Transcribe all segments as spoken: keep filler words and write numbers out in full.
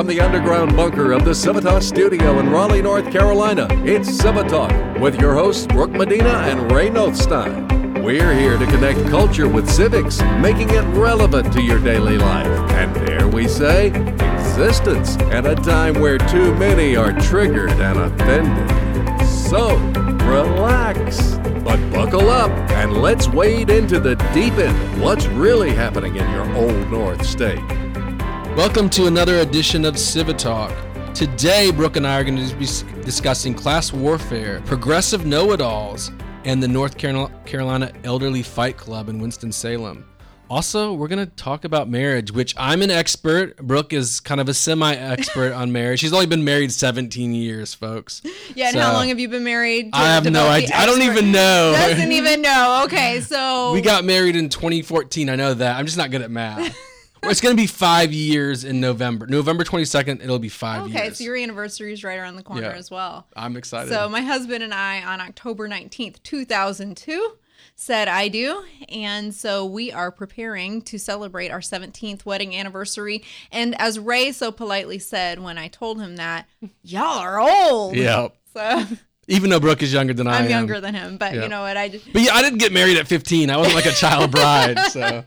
the underground bunker of the Civitas studio in Raleigh, North Carolina, it's Civitalk with your hosts Brooke Medina and Ray Nothstein. We're here to connect culture with civics, making it relevant to your daily life. And dare we say, existence at a time where too many are triggered and offended. So, relax, but buckle up and let's wade into the deep end. What's really happening in your old North State? Welcome to another edition of Civitalk. Today, Brooke and I are going to be discussing class warfare, progressive know-it-alls, and the North Carolina Elderly Fight Club in Winston-Salem. Also, we're going to talk about marriage, which I'm an expert. Brooke is kind of a semi-expert on marriage. She's only been married seventeen years, folks. Yeah, and so, how long have you been married? I have no idea. I don't even know. Doesn't even know. Okay, so... We got married in twenty fourteen. I know that. I'm just not good at math. It's going to be five years in November. November twenty-second, it'll be five okay, years. Okay, so your anniversary is right around the corner yeah. as well. I'm excited. So my husband and I, on October nineteenth, two thousand two, said I do. And so we are preparing to celebrate our seventeenth wedding anniversary. And as Ray so politely said when I told him that, y'all are old. Yeah. So... Even though Brooke is younger than I I'm am. I'm younger than him, but yeah. You know what? I just... But yeah, I didn't get married at fifteen. I wasn't like a child bride, so...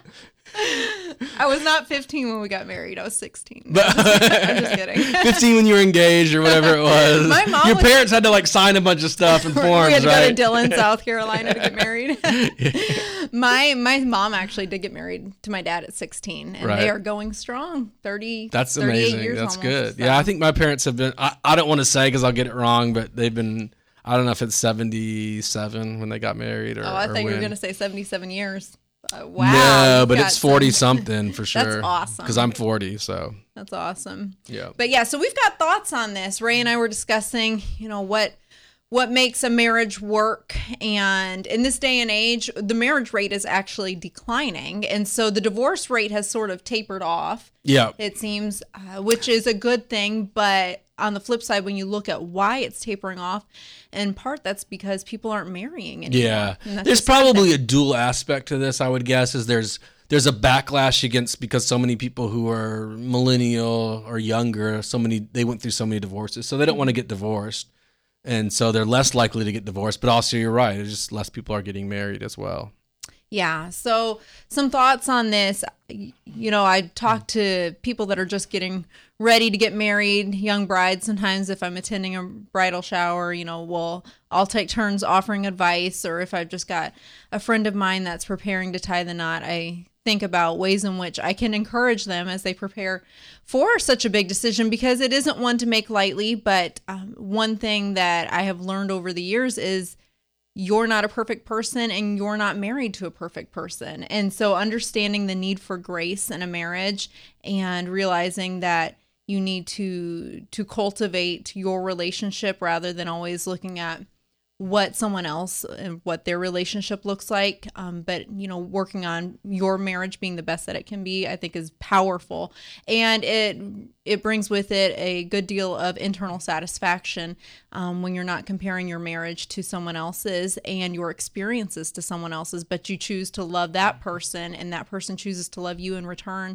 I was not fifteen when we got married. I was sixteen. But, I'm, just, I'm just kidding. fifteen when you were engaged or whatever it was. My mom Your was, parents had to like sign a bunch of stuff and forms, We had to right? go to Dillon, South Carolina to get married. yeah. My my mom actually did get married to my dad at sixteen, and right. they are going strong. thirty, That's thirty-eight amazing. years That's almost, good. So. Yeah, I think my parents have been, I, I don't want to say because I'll get it wrong, but they've been, I don't know if it's seventy-seven when they got married or Oh, I or thought you when. were going to say seventy-seven years. Uh, wow. No, but it's forty some... something for sure. That's awesome. Because I'm forty, so. That's awesome. Yeah. But yeah, so we've got thoughts on this. Ray and I were discussing, you know, what what makes a marriage work. And in this day and age, the marriage rate is actually declining. And so the divorce rate has sort of tapered off. Yeah. It seems, uh, which is a good thing. But on the flip side, when you look at why it's tapering off, in part that's because people aren't marrying anymore. Yeah. There's probably a dual aspect to this, I would guess, is there's there's a backlash against, because so many people who are millennial or younger, so many they went through so many divorces, so they don't want to get divorced. And so they're less likely to get divorced. But also, you're right, it's just less people are getting married as well. Yeah. So some thoughts on this. You know, I talk to people that are just getting ready to get married, young brides. Sometimes if I'm attending a bridal shower, you know, we'll, I'll take turns offering advice. Or if I've just got a friend of mine that's preparing to tie the knot, I think about ways in which I can encourage them as they prepare for such a big decision, because it isn't one to make lightly. But um, one thing that I have learned over the years is you're not a perfect person and you're not married to a perfect person. And so understanding the need for grace in a marriage and realizing that you need to to cultivate your relationship rather than always looking at what someone else and what their relationship looks like. Um, but, you know, working on your marriage being the best that it can be, I think is powerful. And it it brings with it a good deal of internal satisfaction um, when you're not comparing your marriage to someone else's and your experiences to someone else's, but you choose to love that person and that person chooses to love you in return,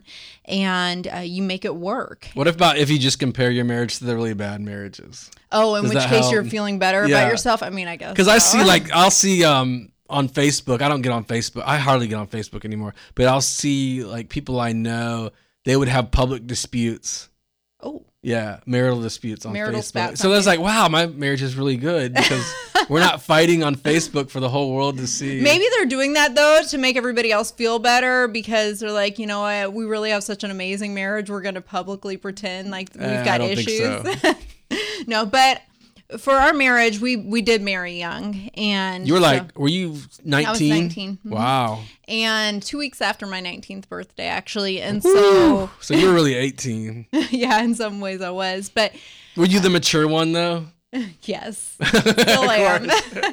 and uh, you make it work. What about if you just compare your marriage to the really bad marriages? Oh, in Does which that case help? You're feeling better Yeah. about yourself? I mean, I guess. Because so. I see, like, I'll see um, on Facebook, I don't get on Facebook. I hardly get on Facebook anymore. But I'll see, like, people I know, they would have public disputes. Oh. Yeah, marital disputes on marital Facebook. spats So on that's like, wow, my marriage is really good because we're not fighting on Facebook for the whole world to see. Maybe they're doing that, though, to make everybody else feel better, because they're like, you know what, we really have such an amazing marriage. We're going to publicly pretend like we've uh, got I don't issues. Think so. No, but for our marriage, we, we did marry young. And you were so, like, were you nineteen? I was nineteen. Mm-hmm. Wow. And two weeks after my nineteenth birthday, actually. And Woo! so... So you were really eighteen. Yeah, in some ways I was. But... Were you the mature one, though? Yes. Still am.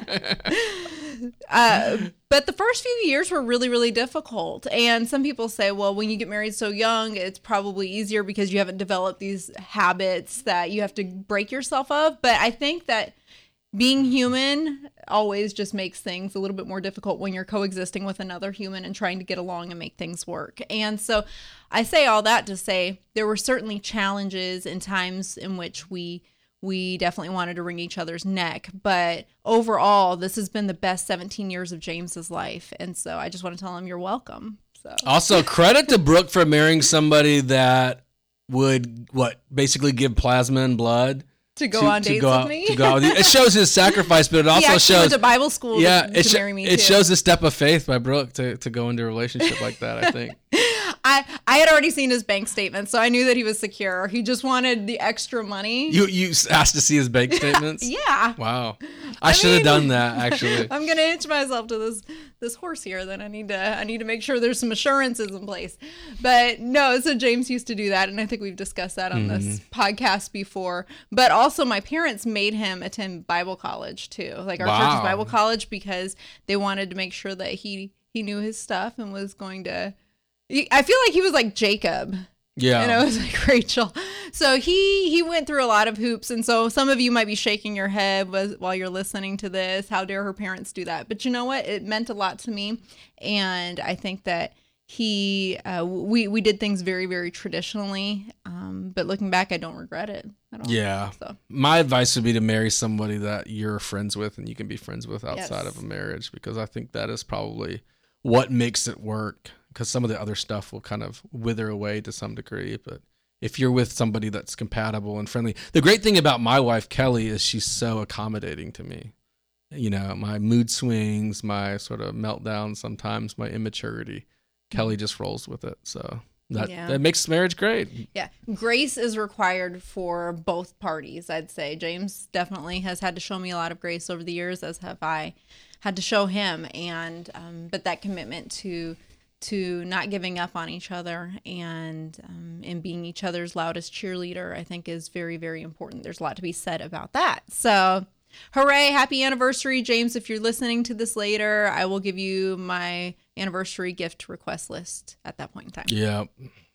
uh, but the first few years were really, really difficult. And some people say, well, when you get married so young, it's probably easier because you haven't developed these habits that you have to break yourself of. But I think that being human always just makes things a little bit more difficult when you're coexisting with another human and trying to get along and make things work. And so I say all that to say there were certainly challenges in times in which we we definitely wanted to wring each other's neck. But overall, this has been the best seventeen years of James's life. And so I just want to tell him you're welcome. So also, credit to Brooke for marrying somebody that would, what, basically give plasma and blood. To go to, on to dates go with out, me? To go out with you. It shows his sacrifice, but it also he actually shows... went to Bible school yeah, to, it to sh- marry me, It too. shows a step of faith by Brooke to, to go into a relationship like that, I think. I, I had already seen his bank statement, so I knew that he was secure. He just wanted the extra money. You you asked to see his bank statements? Yeah. Wow. I, I should have mean- done that, actually. I'm gonna hitch myself to this this horse here. Then I need to I need to make sure there's some assurances in place. But no, so James used to do that, and I think we've discussed that on this podcast before. But also, my parents made him attend Bible college too, like our Wow. church's Bible college, because they wanted to make sure that he he knew his stuff and was going to. I feel like he was like Jacob. Yeah. And I was like Rachel. So he he went through a lot of hoops. And so some of you might be shaking your head was, while you're listening to this. How dare her parents do that? But you know what? It meant a lot to me. And I think that he, uh, we, we did things very, very traditionally. Um, but looking back, I don't regret it at all. Yeah. So. My advice would be to marry somebody that you're friends with and you can be friends with outside Yes. of a marriage, because I think that is probably what makes it work, because some of the other stuff will kind of wither away to some degree. But if you're with somebody that's compatible and friendly, the great thing about my wife, Kelly, is she's so accommodating to me. You know, my mood swings, my sort of meltdowns, sometimes my immaturity, Kelly just rolls with it. So that, Yeah. that makes marriage great. Yeah. Grace is required for both parties, I'd say. James definitely has had to show me a lot of grace over the years, as have I had to show him. And, um, but that commitment to, to not giving up on each other and, um, and being each other's loudest cheerleader, I think is very, very important. There's a lot to be said about that. So hooray. Happy anniversary, James. If you're listening to this later, I will give you my anniversary gift request list at that point in time. Yeah.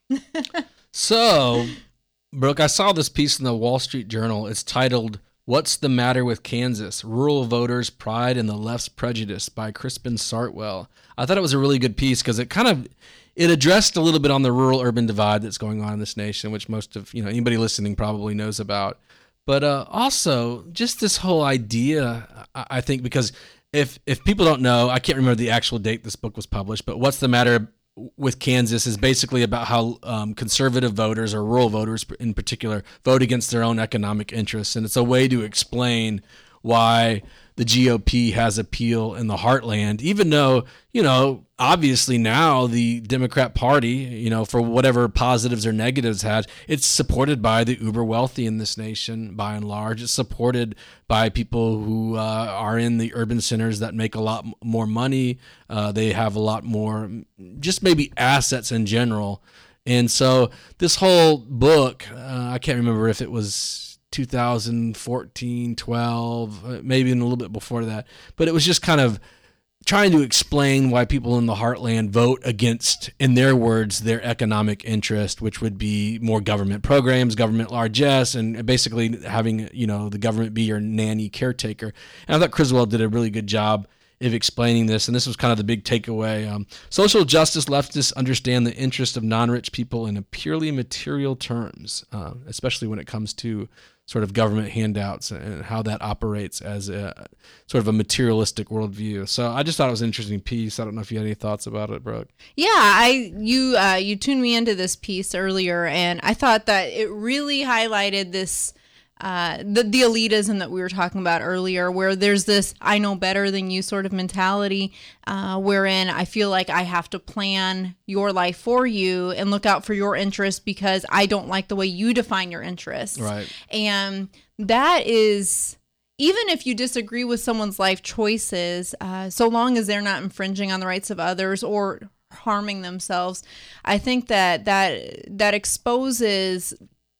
So, Brooke, I saw this piece in the Wall Street Journal. It's titled, "What's the Matter with Kansas? Rural Voters' Pride and the Left's Prejudice" by Crispin Sartwell. I thought it was a really good piece because it kind of, it addressed a little bit on the rural-urban divide that's going on in this nation, which most of, you know, anybody listening probably knows about. But uh, also, just this whole idea, I, I think, because if if people don't know, I can't remember the actual date this book was published, but What's the Matter with Kansas is basically about how um, conservative voters, or rural voters in particular, vote against their own economic interests. And it's a way to explain why the G O P has appeal in the heartland, even though, you know, obviously now the Democrat Party, you know, for whatever positives or negatives had, it's supported by the uber wealthy in this nation by and large. It's supported by people who uh, are in the urban centers that make a lot m- more money. Uh, they have a lot more, just maybe assets in general. And so this whole book, uh, I can't remember if it was two thousand fourteen, twelve, maybe even a little bit before that. But it was just kind of trying to explain why people in the heartland vote against, in their words, their economic interest, which would be more government programs, government largesse, and basically having, you know, the government be your nanny caretaker. And I thought Criswell did a really good job of explaining this, and this was kind of the big takeaway. Um, social justice leftists understand the interest of non-rich people in a purely material terms, uh, especially when it comes to sort of government handouts and how that operates as a sort of a materialistic worldview. So I just thought it was an interesting piece. I don't know if you had any thoughts about it, Brooke. Yeah, I you uh, you tuned me into this piece earlier, and I thought that it really highlighted this uh, the the elitism that we were talking about earlier, where there's this "I know better than you" sort of mentality, uh, wherein I feel like I have to plan your life for you and look out for your interests because I don't like the way you define your interests. Right. And that is, even if you disagree with someone's life choices, uh, so long as they're not infringing on the rights of others or harming themselves, I think that that that exposes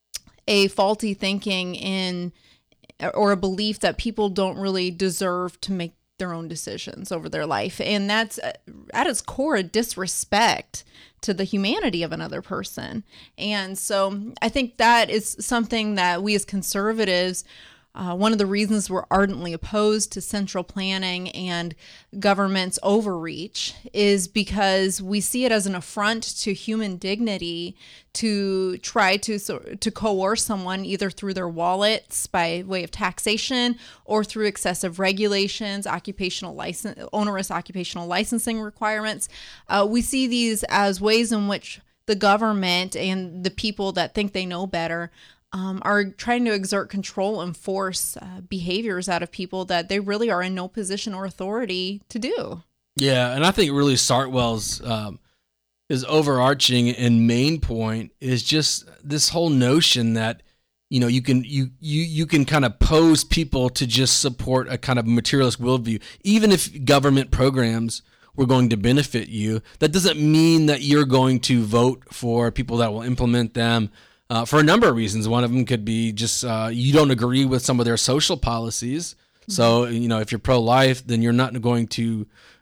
a faulty thinking in, or a belief that people don't really deserve to make their own decisions over their life. And that's uh, at its core a disrespect to the humanity of another person. And so I think that is something that we as conservatives Uh, one of the reasons we're ardently opposed to central planning and government's overreach is because we see it as an affront to human dignity to try to to coerce someone either through their wallets by way of taxation or through excessive regulations, occupational license, onerous occupational licensing requirements. Uh, we see these as ways in which the government and the people that think they know better Um, are trying to exert control and force uh, behaviors out of people that they really are in no position or authority to do. Yeah, and I think really Sartwell's um, his overarching and main point is just this whole notion that you know you can you you you can kind of pose people to just support a kind of materialist worldview, even if government programs were going to benefit you. That doesn't mean that you're going to vote for people that will implement them. Uh, for a number of reasons. One of them could be just uh, you don't agree with some of their social policies. Mm-hmm. So, you know, if you're pro-life, then you're not going to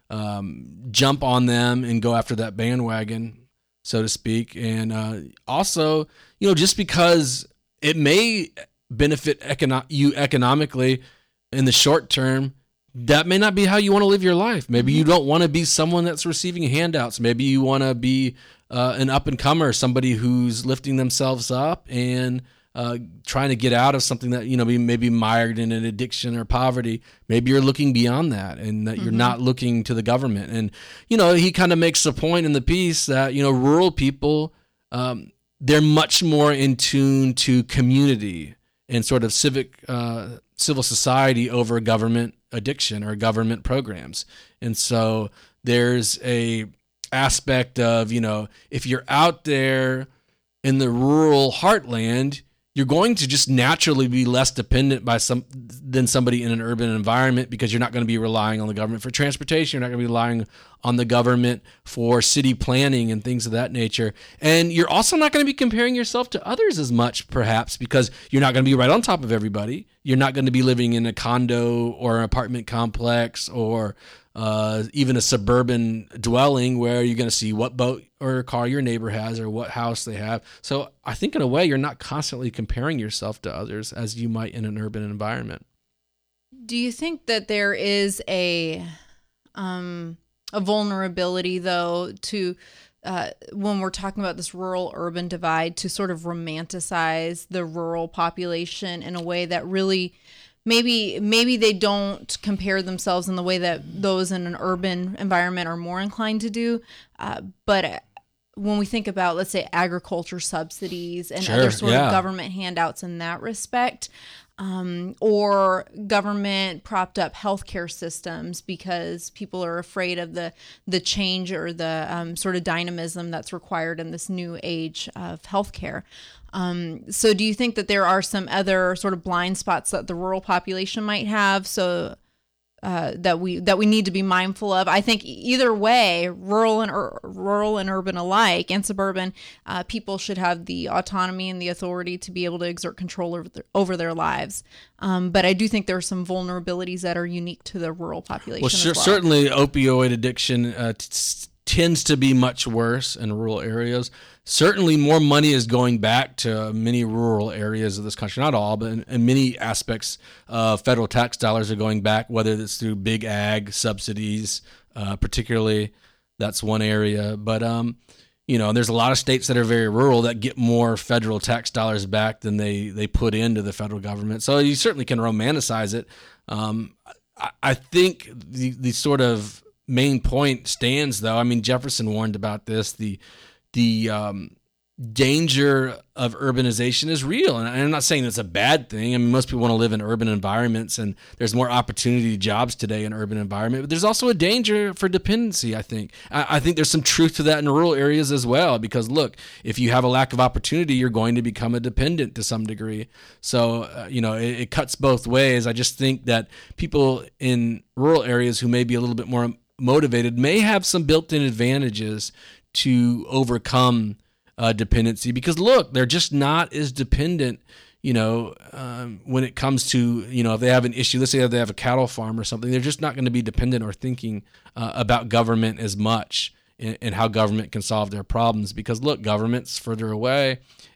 um, jump on them and go after that bandwagon, so to speak. And uh, also, you know, just because it may benefit econo- you economically in the short term, that may not be how you want to live your life. Maybe mm-hmm. you don't want to be someone that's receiving handouts. Maybe you want to be uh, an up-and-comer, somebody who's lifting themselves up and uh, trying to get out of something that, you know, maybe mired in an addiction or poverty. Maybe you're looking beyond that and that mm-hmm. you're not looking to the government. And, you know, he kind of makes a point in the piece that, you know, rural people, um, they're much more in tune to community and sort of civic uh, civil society over government addiction or government programs. And so there's a aspect of, you know, if you're out there in the rural heartland, you're going to just naturally be less dependent by some than somebody in an urban environment because you're not going to be relying on the government for transportation. You're not going to be relying on the government for city planning and things of that nature. And you're also not going to be comparing yourself to others as much, perhaps, because you're not going to be right on top of everybody. You're not going to be living in a condo or an apartment complex or uh, even a suburban dwelling where you're going to see what boat or car your neighbor has or what house they have. So I think in a way you're not constantly comparing yourself to others as you might in an urban environment. Do you think that there is a um, a vulnerability, though, to uh, when we're talking about this rural-urban divide, to sort of romanticize the rural population in a way that really maybe maybe they don't compare themselves in the way that those in an urban environment are more inclined to do, uh, but when we think about, let's say, agriculture subsidies and sure, other sort yeah. of government handouts in that respect, um, or government propped up healthcare systems because people are afraid of the the change or the um, sort of dynamism that's required in this new age of healthcare. Um, so do you think that there are some other sort of blind spots that the rural population might have? So Uh, that we that we need to be mindful of? I think either way, rural and ur- rural and urban alike, and suburban uh, people should have the autonomy and the authority to be able to exert control over their, over their lives. Um, but I do think there are some vulnerabilities that are unique to the rural population. Well, as sure, well. certainly opioid addiction uh, t- tends to be much worse in rural areas. Certainly more money is going back to many rural areas of this country, not all, but in, in many aspects, uh, federal tax dollars are going back, whether it's through big ag subsidies, uh, particularly. That's one area. But, um, you know, there's a lot of states that are very rural that get more federal tax dollars back than they, they put into the federal government. So you certainly can romanticize it. Um, I, I think the, the sort of main point stands, though. I mean, Jefferson warned about this. The the um, danger of urbanization is real, and I'm not saying it's a bad thing. I mean, most people want to live in urban environments, and there's more opportunity jobs today in urban environment. But there's also a danger for dependency. I think. I, I think there's some truth to that in rural areas as well. Because look, if you have a lack of opportunity, you're going to become a dependent to some degree. So uh, you know, it, it cuts both ways. I just think that people in rural areas who may be a little bit more motivated may have some built-in advantages to overcome uh, dependency, because look, they're just not as dependent, you know, um, when it comes to, you know, if they have an issue, let's say they have a cattle farm or something, they're just not going to be dependent or thinking uh, about government as much and, and how government can solve their problems, because look, government's further away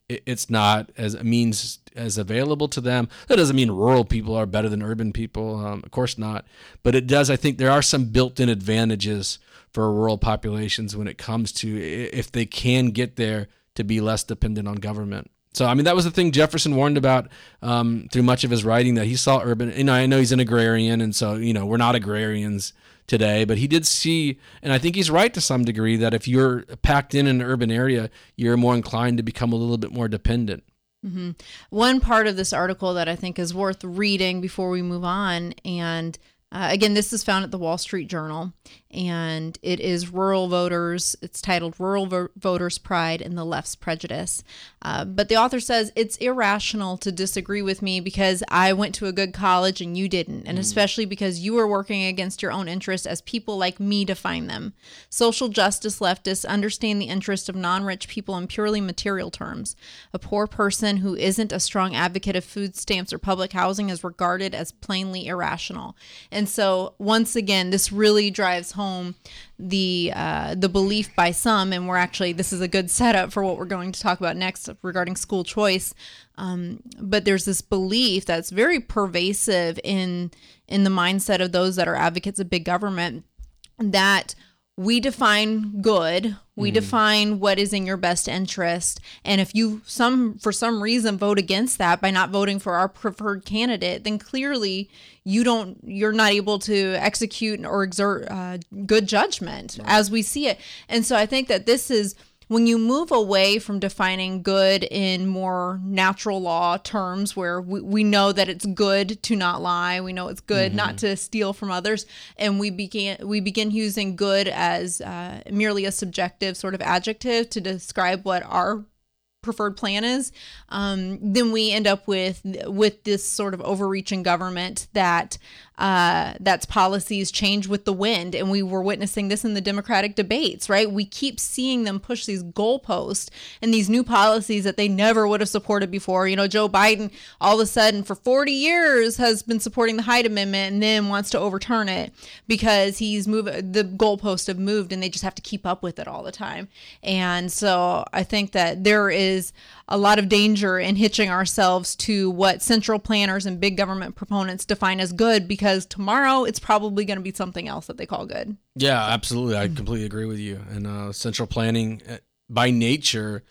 it, it's not as a means as available to them. That doesn't mean rural people are better than urban people. Um, of course not. But it does, I think there are some built-in advantages for rural populations when it comes to if they can get there to be less dependent on government. So, I mean, that was the thing Jefferson warned about um, through much of his writing, that he saw urban, you know, I know he's an agrarian, and so, you know, we're not agrarians today, but he did see, and I think he's right to some degree, that if you're packed in an urban area, you're more inclined to become a little bit more dependent. Mm-hmm. One part of this article that I think is worth reading before we move on, and uh, again, this is found at the Wall Street Journal, and it is Rural Voters. It's titled Rural Vo- Voters' Pride and the Left's Prejudice. Uh, but the author says, it's irrational to disagree with me because I went to a good college and you didn't, and mm. especially because you were working against your own interests as people like me define them. Social justice leftists understand the interest of non-rich people in purely material terms. A poor person who isn't a strong advocate of food stamps or public housing is regarded as plainly irrational. And so, once again, this really drives home the uh, the belief by some, and we're actually, this is a good setup for what we're going to talk about next regarding school choice. Um, but there's this belief that's very pervasive in in the mindset of those that are advocates of big government, that we define good, we mm. define what is in your best interest, and if you some for some reason vote against that by not voting for our preferred candidate, then clearly you don't you're not able to execute or exert uh, good judgment right. as we see it. And so I think that this is, when you move away from defining good in more natural law terms, where we, we know that it's good to not lie, we know it's good mm-hmm. not to steal from others, and we begin we begin using good as uh, merely a subjective sort of adjective to describe what our preferred plan is, um, then we end up with with this sort of overreaching government that uh, that's policies change with the wind. And we were witnessing this in the Democratic debates, right? We keep seeing them push these goalposts and these new policies that they never would have supported before. You know, Joe Biden all of a sudden for forty years has been supporting the Hyde Amendment and then wants to overturn it because he's moved, the goalposts have moved, and they just have to keep up with it all the time. And so I think that there is is a lot of danger in hitching ourselves to what central planners and big government proponents define as good, because tomorrow it's probably going to be something else that they call good. Yeah, absolutely. I completely agree with you. And uh, central planning by nature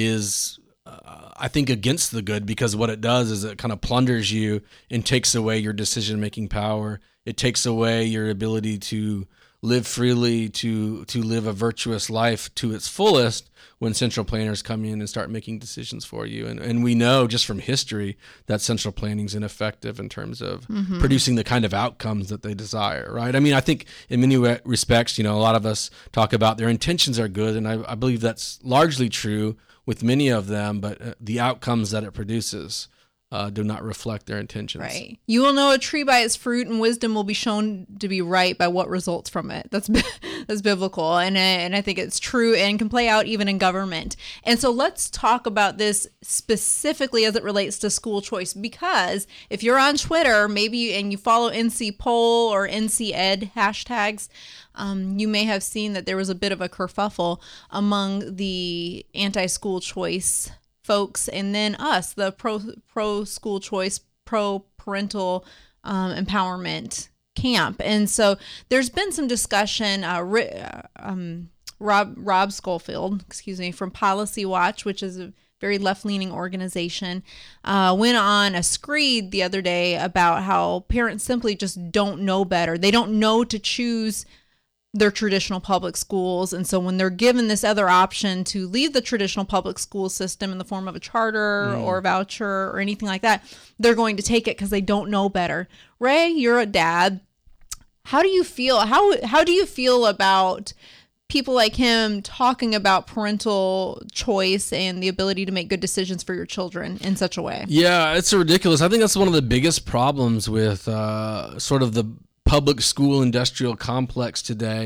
is, uh, I think, against the good, because what it does is it kind of plunders you and takes away your decision-making power. It takes away your ability to live freely, to to live a virtuous life to its fullest when central planners come in and start making decisions for you. And and we know just from history that central planning is ineffective in terms of mm-hmm. producing the kind of outcomes that they desire, right? I mean, I think in many respects, you know, a lot of us talk about their intentions are good, and I, I believe that's largely true with many of them, but the outcomes that it produces Uh, do not reflect their intentions. Right. You will know a tree by its fruit, and wisdom will be shown to be right by what results from it. That's that's biblical, and and I think it's true and can play out even in government. And so let's talk about this specifically as it relates to school choice, because if you're on Twitter, maybe, and you follow N C Poll or N C Ed hashtags, um, you may have seen that there was a bit of a kerfuffle among the anti-school choice folks, and then us, the pro pro school choice, pro parental um, empowerment camp. And so there's been some discussion. Uh, um, Rob Rob Schofield, excuse me, from Policy Watch, which is a very left-leaning organization, uh, went on a screed the other day about how parents simply just don't know better. They don't know to choose their traditional public schools. And so when they're given this other option to leave the traditional public school system in the form of a charter mm. or a voucher or anything like that, they're going to take it because they don't know better. Ray, you're a dad. How do you feel? How how do you feel about people like him talking about parental choice and the ability to make good decisions for your children in such a way? Yeah, it's ridiculous. I think that's one of the biggest problems with uh, sort of the public school industrial complex today,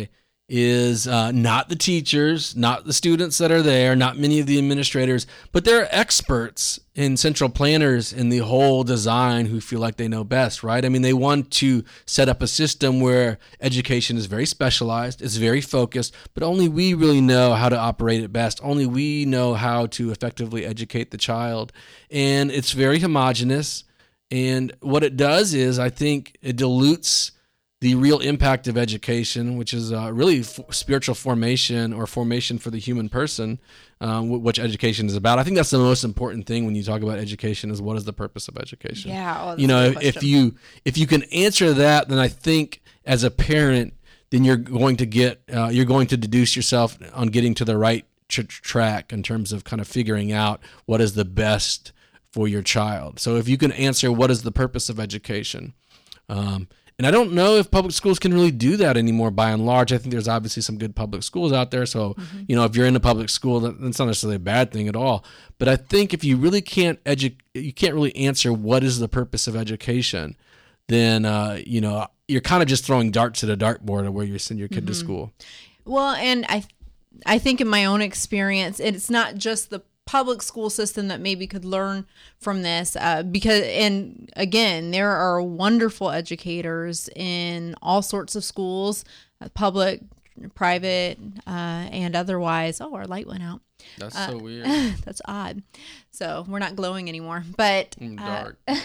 is uh, not the teachers, not the students that are there, not many of the administrators, but there are experts and central planners in the whole design who feel like they know best, right? I mean, they want to set up a system where education is very specialized, it's very focused, but only we really know how to operate it best. Only we know how to effectively educate the child. And it's very homogenous. And what it does is, I think it dilutes the real impact of education, which is uh, really f- spiritual formation or formation for the human person, um, w- which education is about. I think that's the most important thing when you talk about education is what is the purpose of education? Yeah. Oh, that's you know, a if, good if question. you if you can answer that, then I think as a parent, then you're going to get uh, you're going to deduce yourself on getting to the right tr- track in terms of kind of figuring out what is the best for your child. So if you can answer what is the purpose of education. Um, And I don't know if public schools can really do that anymore by and large. I think there's obviously some good public schools out there. So, mm-hmm. you know, if you're in a public school, that's not necessarily a bad thing at all. But I think if you really can't edu- you can't really answer what is the purpose of education, then, uh, you know, you're kind of just throwing darts at a dartboard of where you send your kid mm-hmm. to school. Well, and I, I think in my own experience, it's not just the public school system that maybe could learn from this uh, because, and again, there are wonderful educators in all sorts of schools, uh, public, private, uh, and otherwise. Oh, our light went out. That's uh, so weird. That's odd. So we're not glowing anymore, but mm, dark. Uh,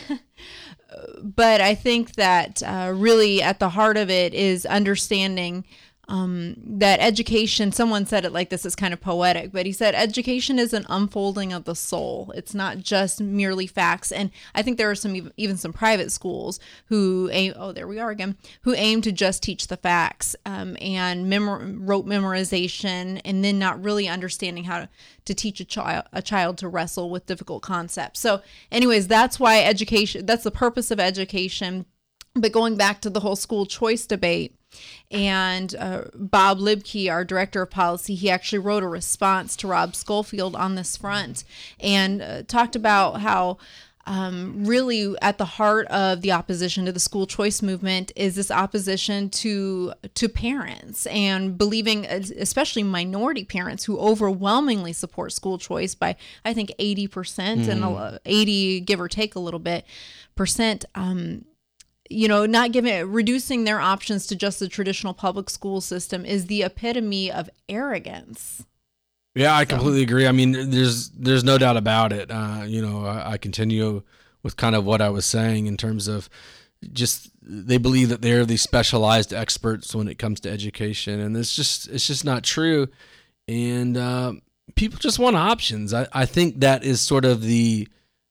but I think that uh, really at the heart of it is understanding Um, that education, someone said it like this, is kind of poetic, but he said education is an unfolding of the soul. It's not just merely facts. And I think there are some, even some private schools who aim, oh, there we are again, who aim to just teach the facts um, and memor- rote memorization, and then not really understanding how to, to teach a child, a child to wrestle with difficult concepts. So anyways, that's why education, that's the purpose of education. But going back to the whole school choice debate, and uh, Bob Libke, our director of policy, he actually wrote a response to Rob Schofield on this front and uh, talked about how um, really at the heart of the opposition to the school choice movement is this opposition to to parents and believing, especially minority parents who overwhelmingly support school choice by, I think, eighty percent mm. and eighty, give or take a little bit, percent, um, you know, not giving, reducing their options to just the traditional public school system is the epitome of arrogance. Yeah, I so. completely agree. I mean, there's there's no doubt about it. Uh, you know, I, I continue with kind of what I was saying in terms of just they believe that they're the specialized experts when it comes to education, and it's just it's just not true. And uh, people just want options. I, I think that is sort of the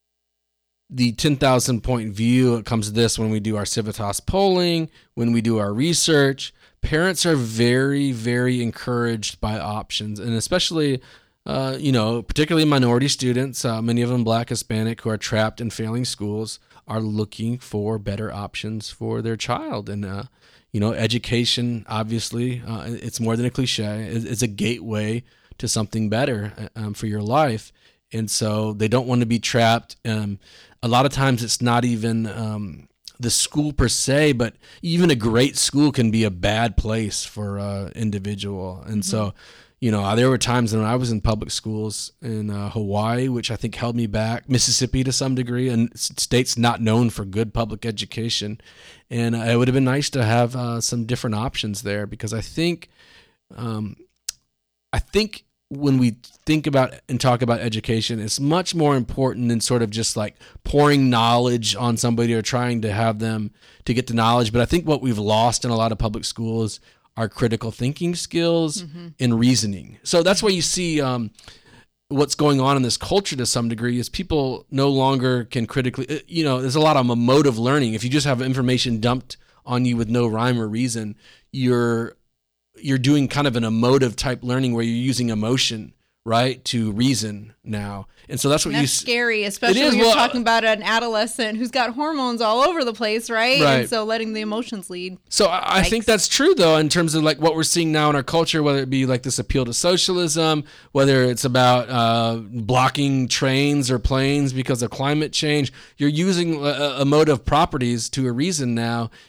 the ten thousand point view. It comes to this when we do our Civitas polling, when we do our research. Parents are very, very encouraged by options, and especially, uh, you know, particularly minority students, uh, many of them Black, Hispanic, who are trapped in failing schools, are looking for better options for their child. And, uh, you know, education, obviously, uh, it's more than a cliche. It's a gateway to something better um, for your life. And so they don't want to be trapped. Um, a lot of times it's not even um, the school per se, but even a great school can be a bad place for an individual. And mm-hmm. so, you know, there were times when I was in public schools in uh, Hawaii, which I think held me back, Mississippi to some degree, and states not known for good public education. And uh, it would have been nice to have uh, some different options there, because I think, um, I think, when we think about and talk about education, it's much more important than sort of just like pouring knowledge on somebody or trying to have them to get to knowledge. But I think what we've lost in a lot of public schools are critical thinking skills mm-hmm. and reasoning. So that's why you see um, what's going on in this culture to some degree is people no longer can critically, you know, there's a lot of emotive learning. If you just have information dumped on you with no rhyme or reason, you're you're doing kind of an emotive type learning where you're using emotion, right, to reason now. And so that's what and you... That's scary, especially when you're well, talking about an adolescent who's got hormones all over the place, right? Right. And so letting the emotions lead. So I, I think that's true, though, in terms of like what we're seeing now in our culture, whether it be like this appeal to socialism, whether it's about uh, blocking trains or planes because of climate change. You're using uh, emotive properties to a reason now,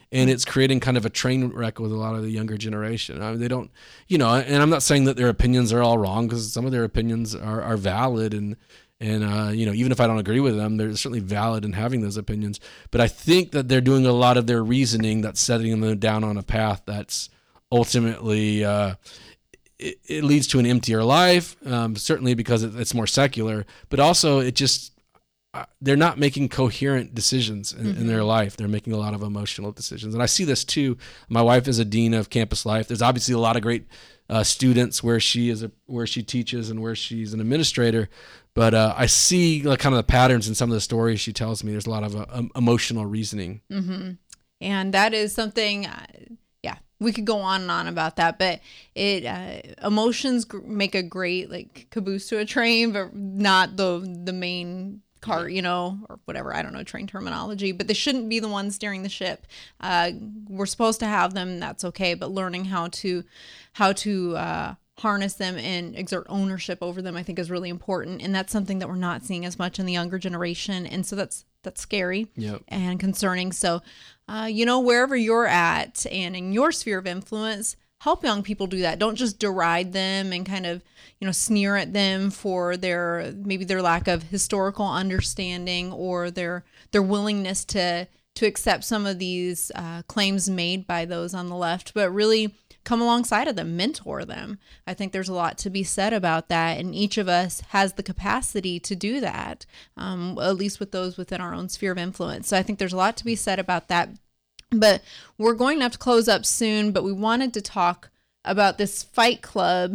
and it's creating kind of a train wreck with a lot of the younger generation. I mean, they don't, you know, and I'm not saying that their opinions are all wrong, because some of their opinions are, are valid, and and uh, you know, even if I don't agree with them, they're certainly valid in having those opinions. But I think that they're doing a lot of their reasoning that's setting them down on a path that's ultimately uh, it, it leads to an emptier life. Um, certainly because it, it's more secular, but also it just uh, they're not making coherent decisions in, mm-hmm. in their life. They're making a lot of emotional decisions, and I see this too. My wife is a dean of campus life. There's obviously a lot of great uh, students where she is a, where she teaches and where she's an administrator. But uh, I see like kind of the patterns in some of the stories she tells me. There's a lot of uh, um, emotional reasoning. Mm-hmm. And that is something, uh, yeah, we could go on and on about that. But it uh, emotions g- make a great like caboose to a train, but not the the main cart, you know, or whatever. I don't know train terminology, but they shouldn't be the ones steering the ship. Uh, we're supposed to have them. That's okay. But learning how to how to uh, harness them and exert ownership over them, I think, is really important. And that's something that we're not seeing as much in the younger generation. And so that's that's scary yep. and concerning. So, uh, you know, wherever you're at and in your sphere of influence, help young people do that. Don't just deride them and kind of, you know, sneer at them for their maybe their lack of historical understanding or their their willingness to to accept some of these uh, claims made by those on the left, but really come alongside of them, mentor them. I think there's a lot to be said about that, and each of us has the capacity to do that, um, at least with those within our own sphere of influence. So I think there's a lot to be said about that. But we're going to have to close up soon, but we wanted to talk about this fight club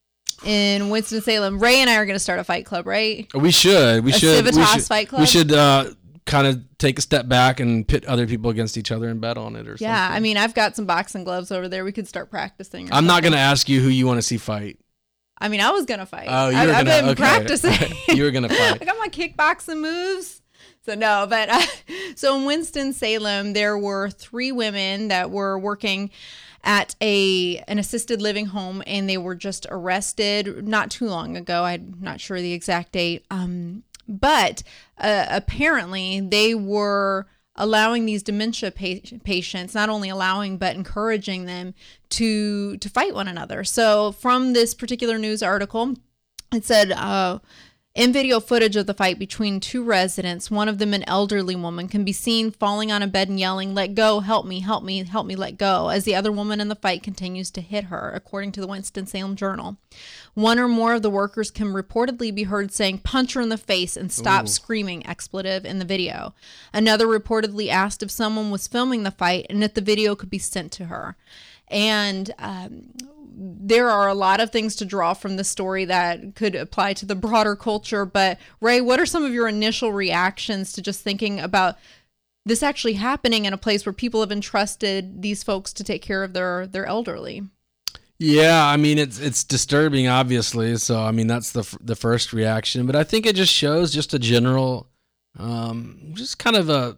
in Winston-Salem. Ray and I are going to start a fight club, right? We should. We a should. Civitas we should, fight club? We should uh, kind of take a step back and pit other people against each other and bet on it or something. Yeah, I mean, I've got some boxing gloves over there. We could start practicing. I'm not going to ask you who you want to see fight. I mean, I was going to fight. Oh, you were I, gonna, I've been okay. practicing. You were going to fight. I got my kickboxing moves. So no, but uh, so in Winston-Salem, there were three women that were working at a an assisted living home, and they were just arrested not too long ago. I'm not sure the exact date, um, but uh, apparently they were allowing these dementia pa- patients, not only allowing but encouraging them to to fight one another. So from this particular news article, it said. Uh, In video footage of the fight between two residents, one of them an elderly woman, can be seen falling on a bed and yelling, "Let go, help me, help me, help me, let go," as the other woman in the fight continues to hit her, according to the Winston-Salem Journal. One or more of the workers can reportedly be heard saying, "Punch her in the face and stop Ooh. screaming," expletive, in the video. Another reportedly asked if someone was filming the fight and if the video could be sent to her. And um, there are a lot of things to draw from the story that could apply to the broader culture. But Ray, what are some of your initial reactions to just thinking about this actually happening in a place where people have entrusted these folks to take care of their, their elderly? Yeah, I mean, it's it's disturbing, obviously. So, I mean, that's the the first reaction. But I think it just shows just a general, um, just kind of a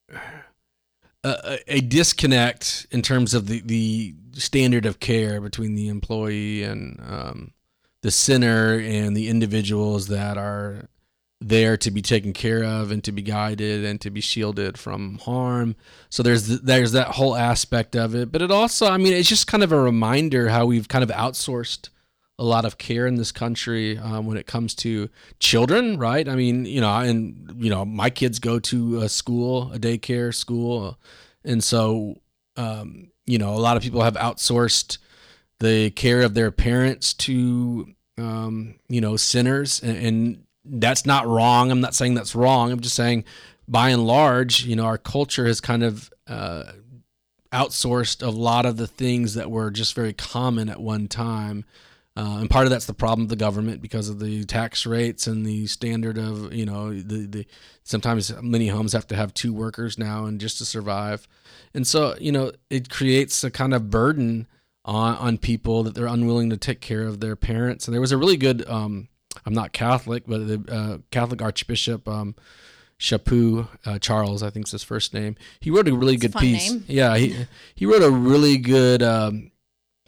a, a disconnect in terms of the, the standard of care between the employee and um, the center and the individuals that are there to be taken care of and to be guided and to be shielded from harm. So there's there's that whole aspect of it. But it also, I mean, it's just kind of a reminder how we've kind of outsourced a lot of care in this country um, when it comes to children, right? I mean, you know, and, you know, my kids go to a school, a daycare school. And so, um, you know, a lot of people have outsourced the care of their parents to, um, you know, centers. And, and that's not wrong. I'm not saying that's wrong. I'm just saying, by and large, you know, our culture has kind of uh, outsourced a lot of the things that were just very common at one time. Uh, and part of that's the problem of the government because of the tax rates and the standard of, you know, the, the sometimes many homes have to have two workers now and just to survive. And so, you know, it creates a kind of burden on, on people that they're unwilling to take care of their parents. And there was a really good, um, I'm not Catholic, but the uh, Catholic Archbishop, um, Chaput, uh, Charles, I think is his first name. He wrote a really That's good a fun piece. Name. Yeah, he he wrote a really good um,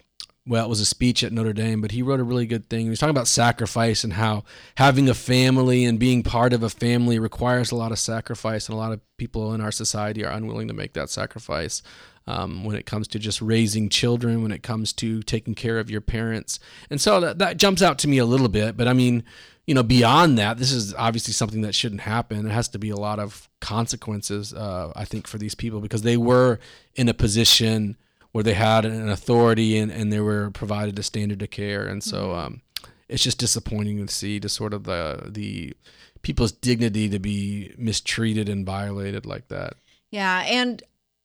well, it was a speech at Notre Dame, but he wrote a really good thing. He was talking about sacrifice and how having a family and being part of a family requires a lot of sacrifice, and a lot of people in our society are unwilling to make that sacrifice. Um, when it comes to just raising children, when it comes to taking care of your parents. And so that, that jumps out to me a little bit. But I mean, you know, beyond that, this is obviously something that shouldn't happen. It has to be a lot of consequences, uh, I think, for these people, because they were in a position where they had an authority and, and they were provided a standard of care. And so um, it's just disappointing to see to sort of the, the people's dignity to be mistreated and violated like that. Yeah, and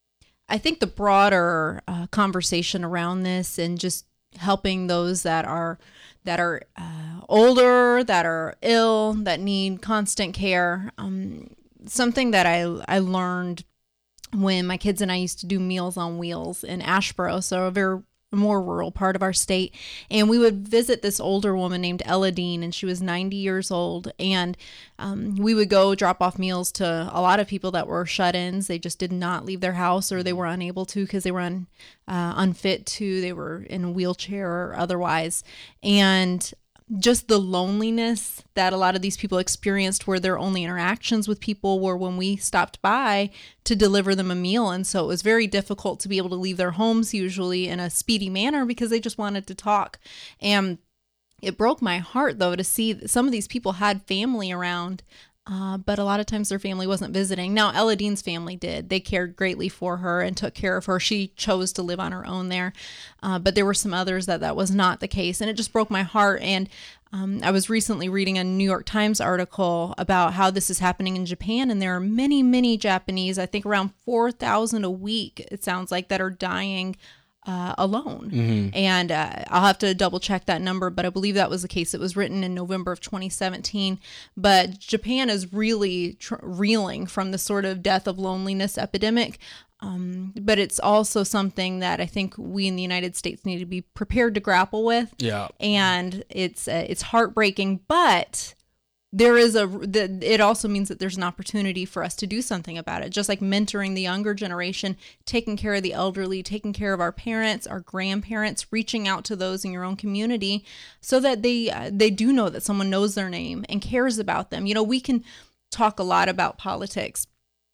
I think the broader uh, conversation around this and just helping those that are that are uh, older, that are ill, that need constant care. Um, something that I I learned when my kids and I used to do Meals on Wheels in Asheboro, so a very more rural part of our state, and we would visit this older woman named Ella Dean, and she was ninety years old, and um, we would go drop off meals to a lot of people that were shut-ins. They just did not leave their house, or they were unable to because they were un, uh, unfit to, they were in a wheelchair or otherwise, and just the loneliness that a lot of these people experienced, where their only interactions with people were when we stopped by to deliver them a meal. And so it was very difficult to be able to leave their homes usually in a speedy manner because they just wanted to talk. And it broke my heart, though, to see that some of these people had family around, uh, but a lot of times their family wasn't visiting. Now, Ella Dean's family did. They cared greatly for her and took care of her. She chose to live on her own there. Uh, but there were some others that that was not the case. And it just broke my heart. And um, I was recently reading a New York Times article about how this is happening in Japan. And there are many, many Japanese, I think around four thousand a week, it sounds like, that are dying Uh, alone. Mm-hmm. And uh, I'll have to double check that number, but I believe that was the case. It was written in November of twenty seventeen. But Japan is really tr- reeling from the sort of death of loneliness epidemic. Um, but it's also something that I think we in the United States need to be prepared to grapple with. Yeah. And it's uh, it's heartbreaking, but there is a, the, it also means that there's an opportunity for us to do something about it. Just like mentoring the younger generation, taking care of the elderly, taking care of our parents, our grandparents, reaching out to those in your own community so that they, uh, they do know that someone knows their name and cares about them. You know, we can talk a lot about politics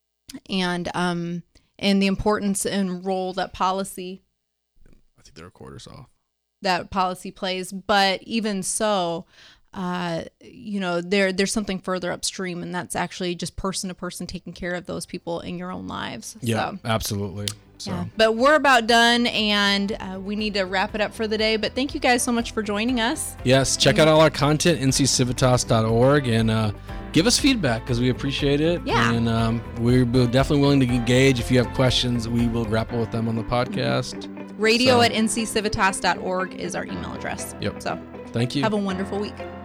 and, um, and the importance and role that policy, I think the recorder's off, that policy plays. But even so, uh, you know, there there's something further upstream, and that's actually just person to person taking care of those people in your own lives. Yeah, so, absolutely. So. Yeah. But we're about done, and uh, we need to wrap it up for the day. But thank you guys so much for joining us. Yes, check out all our content, N C Civitas dot org, and uh, give us feedback because we appreciate it. Yeah. And um, we're definitely willing to engage. If you have questions, we will grapple with them on the podcast. Radio so. at N C Civitas dot org is our email address. Yep. So thank you. Have a wonderful week.